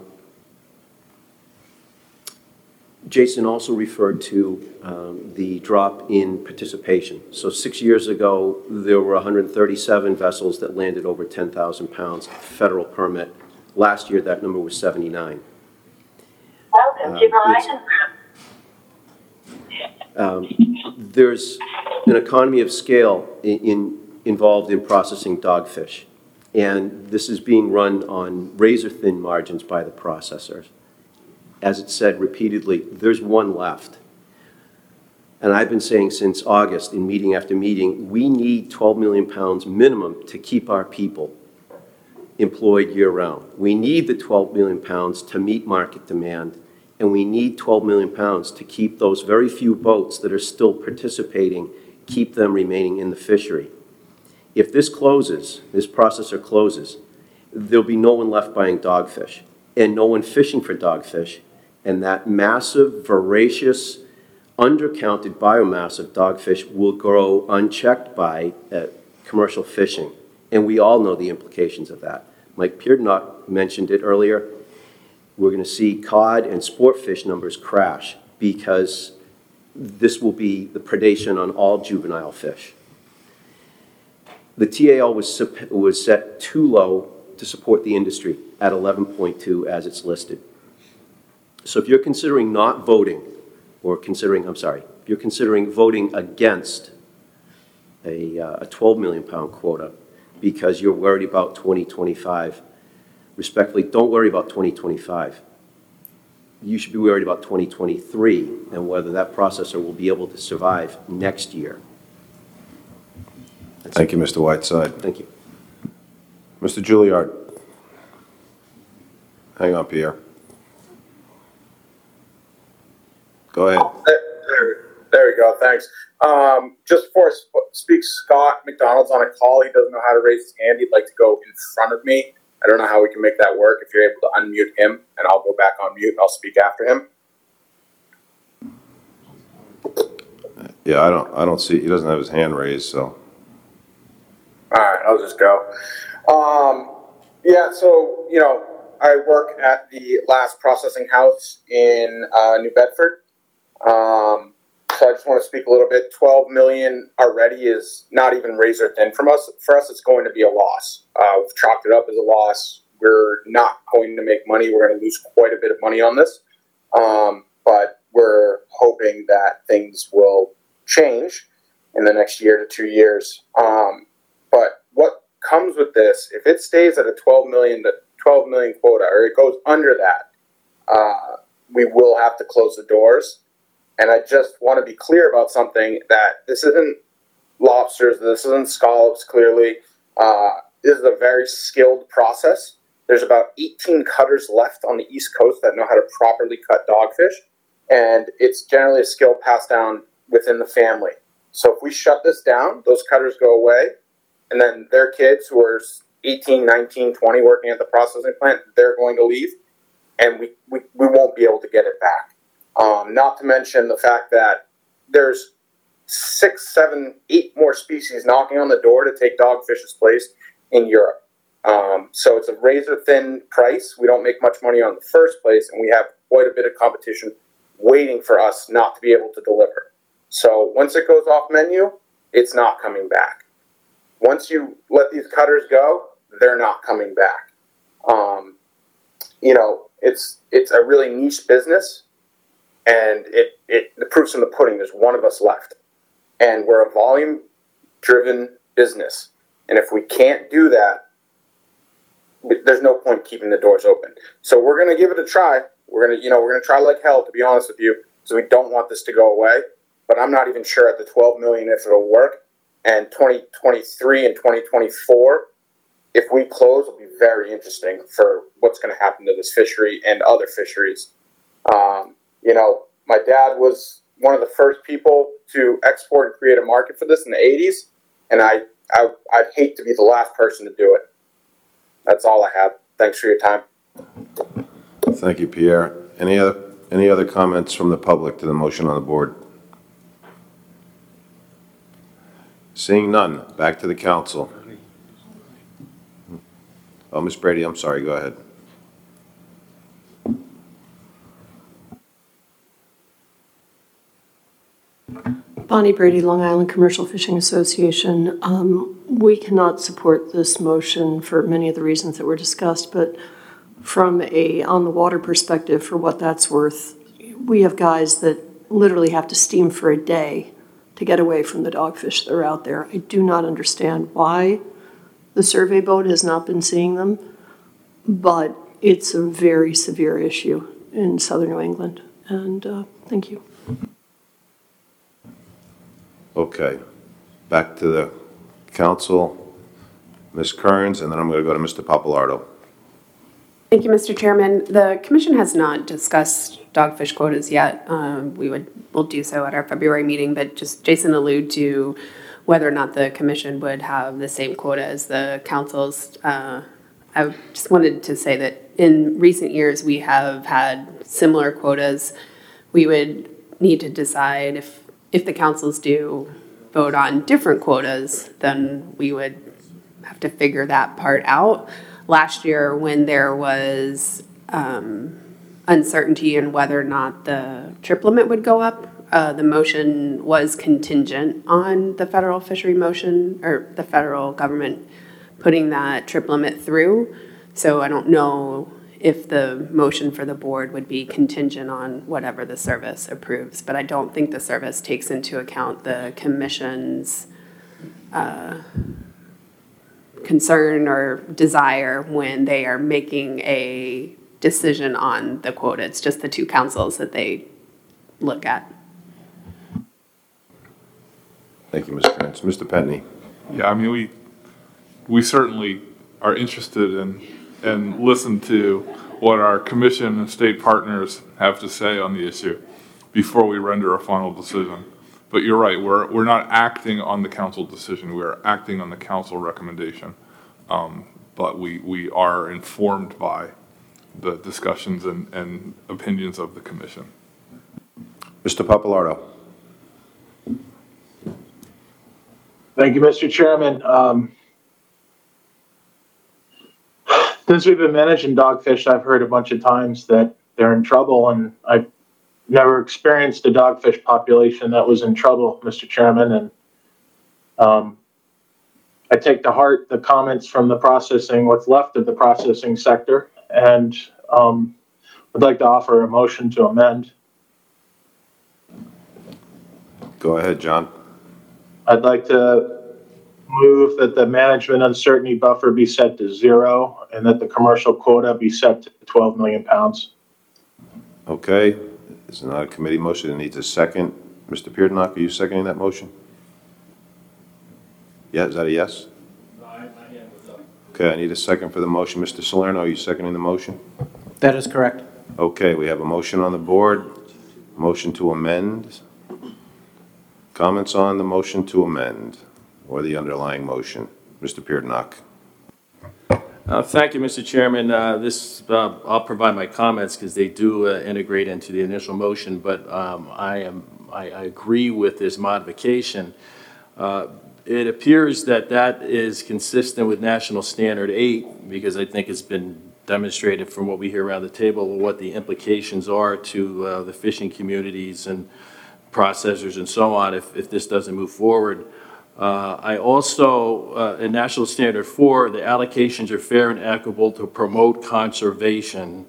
Jason also referred to um, the drop in participation. So six years ago, there were one hundred thirty-seven vessels that landed over ten thousand pounds federal permit. Last year, that number was seventy-nine. Welcome to Verizon. Um, there's an economy of scale in, in, involved in processing dogfish, and this is being run on razor-thin margins by the processors. As it's said repeatedly, there's one left. And I've been saying since August, in meeting after meeting, we need twelve million pounds minimum to keep our people employed year-round. We need the twelve million pounds to meet market demand, and we need twelve million pounds to keep those very few boats that are still participating, keep them remaining in the fishery. If this closes, this processor closes, there'll be no one left buying dogfish and no one fishing for dogfish, and that massive, voracious, undercounted biomass of dogfish will grow unchecked by uh, commercial fishing. And we all know the implications of that. Mike Peardnock mentioned it earlier. We're going to see cod and sport fish numbers crash because this will be the predation on all juvenile fish. The T A L was, was set too low to support the industry at eleven point two as it's listed. So if you're considering not voting, or considering, I'm sorry, if you're considering voting against a, uh, a twelve million pound quota because you're worried about twenty twenty-five, respectfully, don't worry about twenty twenty-five. You should be worried about twenty twenty-three and whether that processor will be able to survive next year. That's Thank it. you, Mister Whiteside. Thank you. Mister Juilliard. Hang on, Pierre. Go ahead. There, there, there we go, thanks. Um, just before I sp- speak, Scott McDonald's on a call. He doesn't know how to raise his hand. He'd like to go in front of me. I don't know how we can make that work. If you're able to unmute him, and I'll go back on mute and I'll speak after him. Yeah, I don't, I don't see, he doesn't have his hand raised, so. All right, I'll just go. Um, yeah, so, you know, I work at the last processing house in uh, New Bedford. Um, so I just want to speak a little bit. twelve million already is not even razor thin from us. For us, it's going to be a loss. Uh, we've chalked it up as a loss. We're not going to make money. We're going to lose quite a bit of money on this. Um, but we're hoping that things will change. in the next year to two years. Um, but what comes with this, if it stays at a twelve million to twelve million quota, or it goes under that, uh, we will have to close the doors. And I just want to be clear about something, that this isn't lobsters, this isn't scallops, clearly. Uh, this is a very skilled process. There's about eighteen cutters left on the East Coast that know how to properly cut dogfish. And it's generally a skill passed down within the family. So if we shut this down, those cutters go away. And then their kids who are eighteen, nineteen, twenty working at the processing plant, they're going to leave. And we, we, we won't be able to get it back. Um, not to mention the fact that there's six, seven, eight more species knocking on the door to take dogfish's place in Europe. Um, so it's a razor thin price. We don't make much money on the first place, and we have quite a bit of competition waiting for us not to be able to deliver. So once it goes off menu, it's not coming back. Once you let these cutters go, they're not coming back. Um, you know, it's it's a really niche business, and it, it the proof's in the pudding. There's one of us left, and we're a volume-driven business. And if we can't do that, there's no point keeping the doors open. So we're going to give it a try. We're going to, you know, we're going to try like hell, to be honest with you, because we don't want this to go away. But I'm not even sure at the twelve million if it'll work. And twenty twenty-three and twenty twenty-four, if we close, will be very interesting for what's going to happen to this fishery and other fisheries. Um, you know, my dad was one of the first people to export and create a market for this in the eighties, and I, I I'd hate to be the last person to do it. That's all I have. Thanks for your time. Thank you, Pierre. Any other, any other comments from the public to the motion on the board? Seeing none, back to the council. Oh, Miz Brady, I'm sorry, go ahead. Bonnie Brady, Long Island Commercial Fishing Association. Um, we cannot support this motion for many of the reasons that were discussed, but from a on-the-water perspective, for what that's worth, we have guys that literally have to steam for a day to get away from the dogfish that are out there. I do not understand why the survey boat has not been seeing them, but it's a very severe issue in southern New England. And uh, thank you. Okay, back to the council, Miz Kearns, and then I'm going to go to Mister Papalardo. Thank you, Mister Chairman. The commission has not discussed dogfish quotas yet. Um, we would, we'll do so at our February meeting, but just Jason alluded to whether or not the commission would have the same quota as the councils. Uh, I just wanted to say that in recent years, we have had similar quotas. We would need to decide if, if the councils do vote on different quotas, then we would have to figure that part out. Last year, when there was um, uncertainty in whether or not the trip limit would go up, uh, the motion was contingent on the federal fishery motion, or the federal government putting that trip limit through. So I don't know if the motion for the board would be contingent on whatever the service approves, but I don't think the service takes into account the commission's uh, concern or desire when they are making a decision on the quota. It's just the two councils that they look at. Thank you, Miz Kearns. Mister Penny. Yeah, I mean, we we certainly are interested in and listen to what our commission and state partners have to say on the issue before we render a final decision. But you're right, we're, we're not acting on the council decision, we are acting on the council recommendation. Um, but we, we are informed by the discussions and, and opinions of the commission. Mister Papalardo. Thank you, Mister Chairman. Um, since we've been managing dogfish, I've heard a bunch of times that they're in trouble, and I've never experienced a dogfish population that was in trouble, Mister Chairman. And um, I take to heart the comments from the processing, what's left of the processing sector, and um, would like to offer a motion to amend. Go ahead, John. I'd like to move that the management uncertainty buffer be set to zero and that the commercial quota be set to twelve million pounds. Okay, it's not a committee motion, it needs a second. Mister Peerdenach, are you seconding that motion? Yeah, is that a yes? Okay, I need a second for the motion. Mister Salerno, are you seconding the motion? That is correct. Okay, we have a motion on the board, motion to amend. Comments on the motion to amend or the underlying motion? Mister Peerdenach. Uh, Thank you, Mister Chairman. Uh, This, uh, I'll provide my comments because they do uh, integrate into the initial motion, but um, I am, I I agree with this modification. Uh, It appears that that is consistent with National Standard eight because I think it's been demonstrated from what we hear around the table what the implications are to uh, the fishing communities and processors and so on if, if this doesn't move forward. Uh, I also, uh, in National Standard four, the allocations are fair and equitable to promote conservation.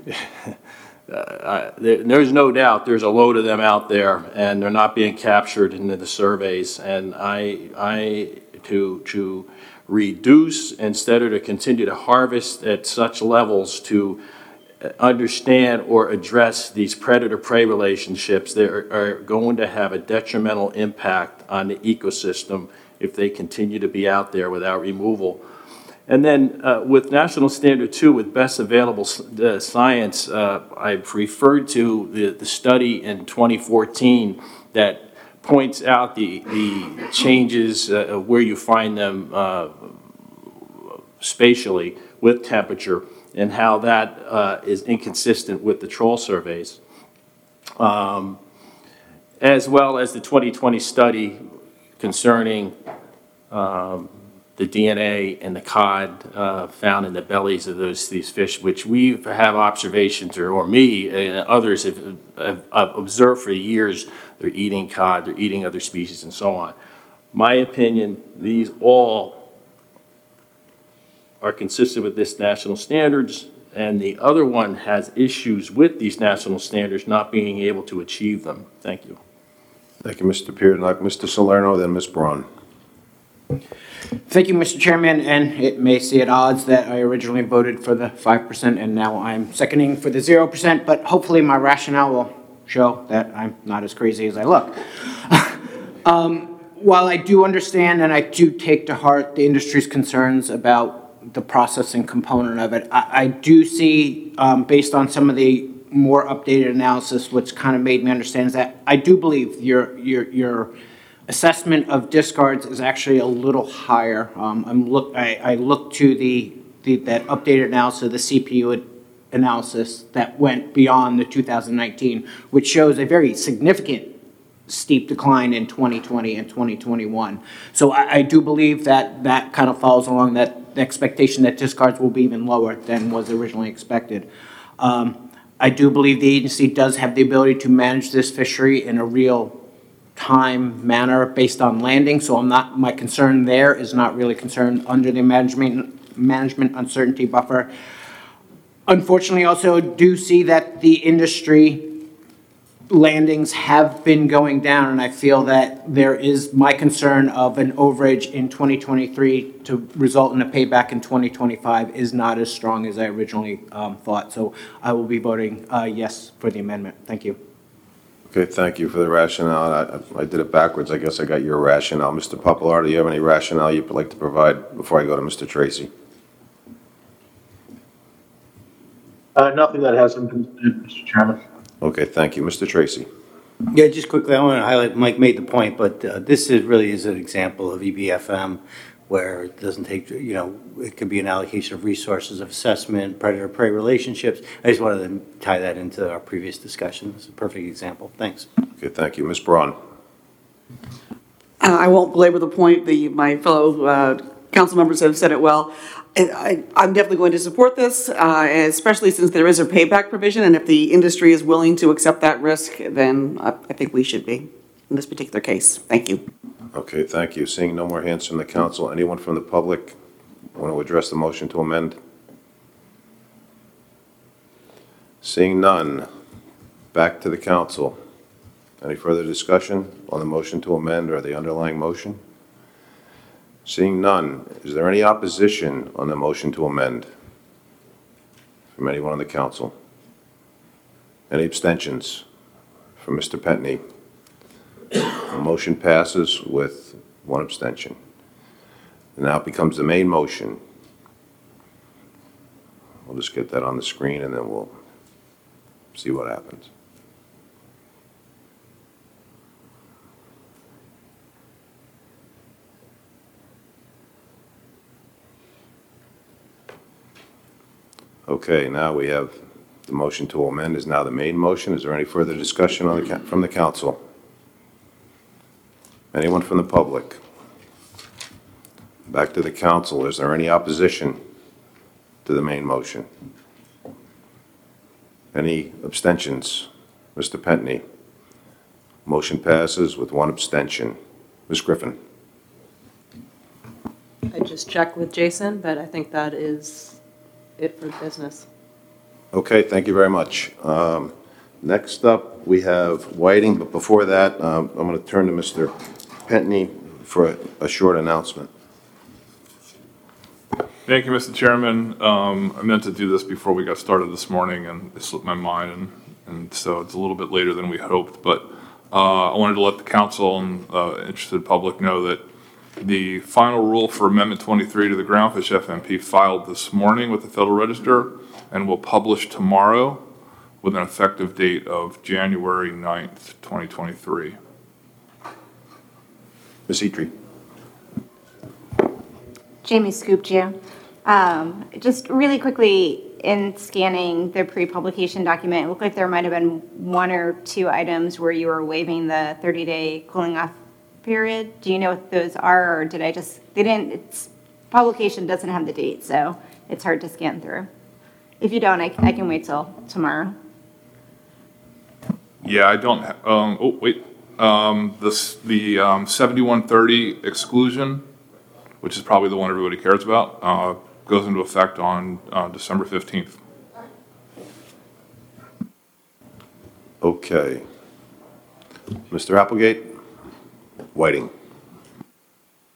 uh, there, there's no doubt there's a load of them out there, and they're not being captured in the surveys. And I, I to to reduce instead of to continue to harvest at such levels to understand or address these predator-prey relationships that are, are going to have a detrimental impact on the ecosystem if they continue to be out there without removal. And then uh, with National Standard two, with best available uh, science, uh, I've referred to the, the study in twenty fourteen that points out the, the changes uh, where you find them uh, spatially with temperature, and how that uh, is inconsistent with the trawl surveys, um, as well as the twenty twenty study concerning um, the D N A and the cod uh, found in the bellies of those these fish, which we have observations, or, or me and others have, have, have observed for years. They're eating cod, they're eating other species, and so on. My opinion, these all are consistent with this national standards, and the other one has issues with these national standards not being able to achieve them. Thank you. Thank you, Mister Peerdenach. Mister Salerno, then Miz Braun. Thank you, Mister Chairman, and it may seem at odds that I originally voted for the five percent and now I'm seconding for the zero percent, but hopefully my rationale will show that I'm not as crazy as I look. um, while I do understand and I do take to heart the industry's concerns about the processing component of it, I, I do see, um, based on some of the more updated analysis, what's kind of made me understand is that I do believe your your your assessment of discards is actually a little higher. Um, I'm look I, I look to the, the that updated analysis of the C P U analysis that went beyond the two thousand nineteen, which shows a very significant steep decline in twenty twenty and twenty twenty-one. So I, I do believe that that kind of follows along that the expectation that discards will be even lower than was originally expected. Um, I do believe the agency does have the ability to manage this fishery in a real time manner based on landing, so I'm not, my concern there is not really concerned under the management, management uncertainty buffer. Unfortunately, also do see that the industry landings have been going down, and I feel that there is my concern of an overage in twenty twenty-three to result in a payback in twenty twenty-five is not as strong as I originally um, thought. So I will be voting uh, yes for the amendment. Thank you. Okay, thank you for the rationale. I, I did it backwards. I guess I got your rationale. Mister Papalar, do you have any rationale you'd like to provide before I go to Mister Tracy? Uh, nothing that hasn't been said, Mister Chairman. Okay, thank you. Mister Tracy. Yeah, just quickly, I want to highlight, Mike made the point, but uh, this is really is an example of E B F M where it doesn't take, you know, it could be an allocation of resources of assessment, predator-prey relationships. I just wanted to tie that into our previous discussion. It's a perfect example. Thanks. Okay, thank you. Miz Braun. Uh, I won't belabor the point. The, my fellow uh, council members have said it well. I, I'm definitely going to support this, uh, especially since there is a payback provision, and if the industry is willing to accept that risk, then I, I think we should be in this particular case. Thank you. Okay, thank you. Seeing no more hands from the council, anyone from the public want to address the motion to amend? Seeing none, back to the council. Any further discussion on the motion to amend or the underlying motion? Seeing none, is there any opposition on the motion to amend from anyone on the council? Any abstentions from Mister Pentney? The motion passes with one abstention. And now it becomes the main motion. We'll just get that on the screen and then we'll see what happens. Okay, now we have the motion to amend is now the main motion. Is there any further discussion on the, from the council? Anyone from the public? Back to the council. Is there any opposition to the main motion? Any abstentions? Mister Pentney? Motion passes with one abstention. Miz Griffin? I just checked with Jason, but I think that is it for business. Okay, thank you very much. Um, next up, we have Whiting, but before that, um, I'm going to turn to Mister Pentney for a, a short announcement. Thank you, Mister Chairman. Um, I meant to do this before we got started this morning, and it slipped my mind, and, and so it's a little bit later than we hoped. But uh, I wanted to let the council and uh, interested public know that the final rule for Amendment twenty-three to the Groundfish F M P filed this morning with the Federal Register and will publish tomorrow with an effective date of January ninth, twenty twenty-three. Miz Etrie. Jamie scooped you. Um, just really quickly, in scanning the pre-publication document, it looked like there might have been one or two items where you were waiving the thirty-day cooling off period. Do you know what those are, or did I just, they didn't, it's, publication doesn't have the date, so it's hard to scan through. If you don't, I, I can wait till tomorrow. Yeah, I don't, ha- um, oh, wait. Um, this, the um, seventy-one thirty exclusion, which is probably the one everybody cares about, uh, goes into effect on uh, December fifteenth. Okay. Mister Applegate? Whiting.